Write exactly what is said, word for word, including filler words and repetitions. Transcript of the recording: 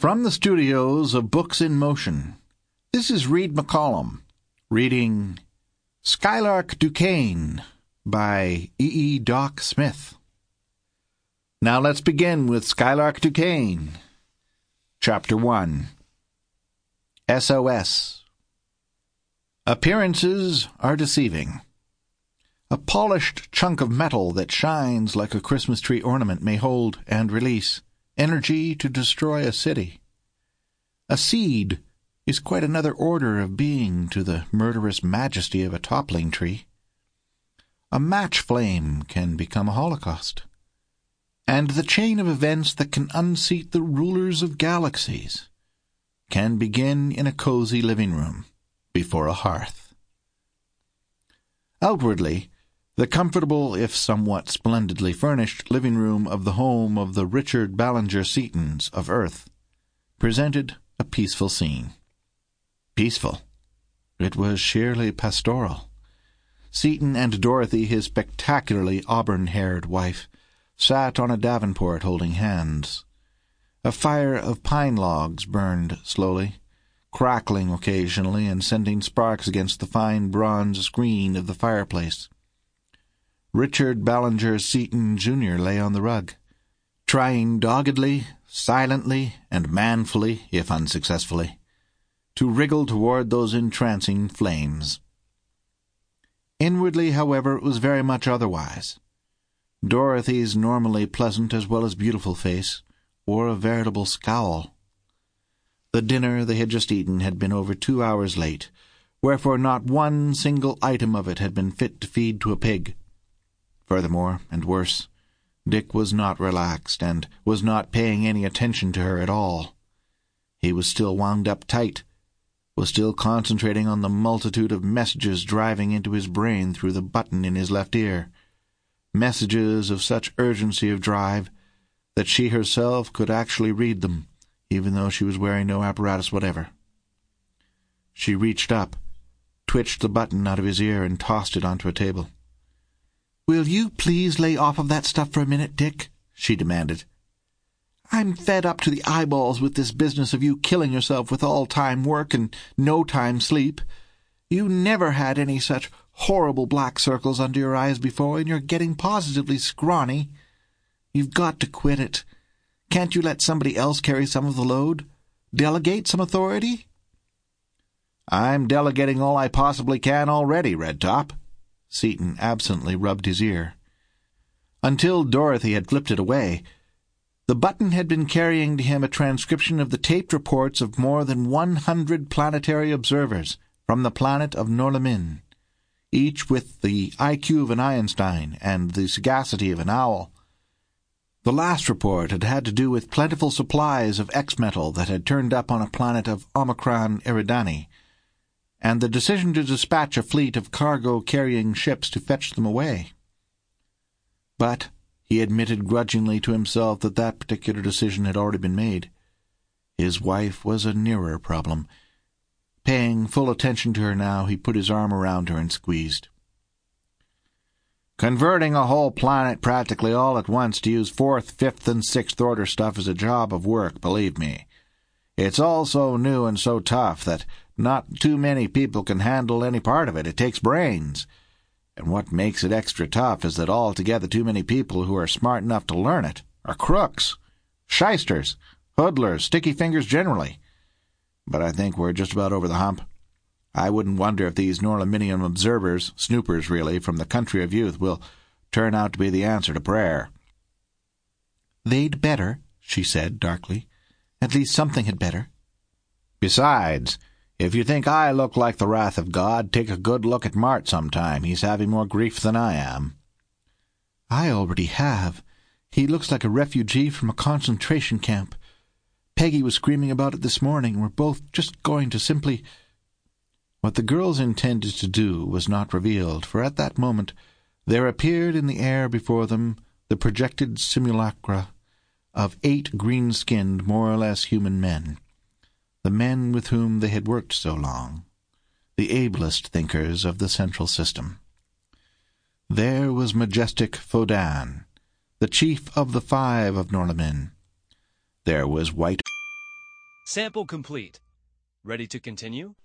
From the studios of Books in Motion, this is Reed McCollum, reading Skylark Duquesne by E E. Doc Smith. Now let's begin with Skylark Duquesne. Chapter one. S O S. Appearances are deceiving. A polished chunk of metal that shines like a Christmas tree ornament may hold and release energy to destroy a city. A seed is quite another order of being to the murderous majesty of a toppling tree. A match flame can become a holocaust, and the chain of events that can unseat the rulers of galaxies can begin in a cozy living room before a hearth. Outwardly, the comfortable, if somewhat splendidly furnished, living room of the home of the Richard Ballinger Seatons of Earth presented a peaceful scene. Peaceful. It was sheerly pastoral. Seaton and Dorothy, his spectacularly auburn-haired wife, sat on a davenport holding hands. A fire of pine logs burned slowly, crackling occasionally and sending sparks against the fine bronze screen of the fireplace. Richard Ballinger Seaton, Junior lay on the rug, trying doggedly, silently, and manfully, if unsuccessfully, to wriggle toward those entrancing flames. Inwardly, however, it was very much otherwise. Dorothy's normally pleasant as well as beautiful face wore a veritable scowl. The dinner they had just eaten had been over two hours late, wherefore not one single item of it had been fit to feed to a pig. Furthermore, and worse, Dick was not relaxed, and was not paying any attention to her at all. He was still wound up tight, was still concentrating on the multitude of messages driving into his brain through the button in his left ear, messages of such urgency of drive that she herself could actually read them, even though she was wearing no apparatus whatever. She reached up, twitched the button out of his ear, and tossed it onto a table. "Will you please lay off of that stuff for a minute, Dick?" she demanded. "I'm fed up to the eyeballs with this business of you killing yourself with all-time work and no-time sleep. You never had any such horrible black circles under your eyes before, and you're getting positively scrawny. You've got to quit it. Can't you let somebody else carry some of the load? Delegate some authority?" "I'm delegating all I possibly can already, Red Top." Seaton absently rubbed his ear. Until Dorothy had flipped it away, the button had been carrying to him a transcription of the taped reports of more than one hundred planetary observers from the planet of Norlamin, each with the I Q of an Einstein and the sagacity of an owl. The last report had had to do with plentiful supplies of X-metal that had turned up on a planet of Omicron Eridani, and the decision to dispatch a fleet of cargo-carrying ships to fetch them away. But he admitted grudgingly to himself that that particular decision had already been made. His wife was a nearer problem. Paying full attention to her now, he put his arm around her and squeezed. "Converting a whole planet practically all at once to use fourth, fifth, and sixth-order stuff is a job of work, believe me. It's all so new and so tough that not too many people can handle any part of it. It takes brains. And what makes it extra tough is that altogether too many people who are smart enough to learn it are crooks, shysters, hoodlers, sticky fingers generally. But I think we're just about over the hump. I wouldn't wonder if these Norlaminian observers, snoopers really, from the country of youth, will turn out to be the answer to prayer." "They'd better," she said darkly. "At least something had better." "Besides, if you think I look like the wrath of God, take a good look at Mart sometime. He's having more grief than I am." "I already have. He looks like a refugee from a concentration camp. Peggy was screaming about it this morning, and we're both just going to simply—" What the girls intended to do was not revealed, for at that moment there appeared in the air before them the projected simulacra of eight green-skinned, more or less human men, the men with whom they had worked so long, the ablest thinkers of the Central System. There was majestic Fodan, the chief of the five of Norlamin. There was white Sample complete. Ready to continue?